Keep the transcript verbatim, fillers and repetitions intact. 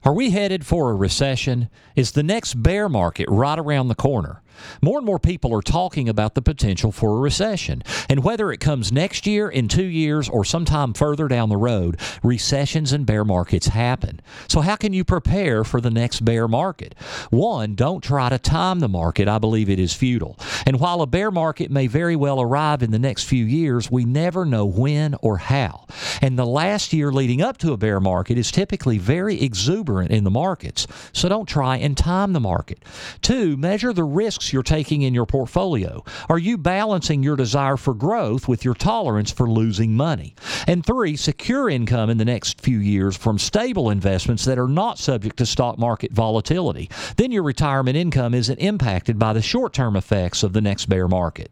Are we headed for a recession? Is the next bear market right around the corner? More and more people are talking about the potential for a recession. And whether it comes next year, in two years, or sometime further down the road, recessions and bear markets happen. So how can you prepare for the next bear market? One, don't try to time the market. I believe it is futile. And while a bear market may very well arrive in the next few years, we never know when or how. And the last year leading up to a bear market is typically very exuberant in the markets. So don't try and time the market. Two, measure the risks you're taking in your portfolio. Are you balancing your desire for growth with your tolerance for losing money? And three, secure income in the next few years from stable investments that are not subject to stock market volatility. Then your retirement income isn't impacted by the short-term effects of the next bear market.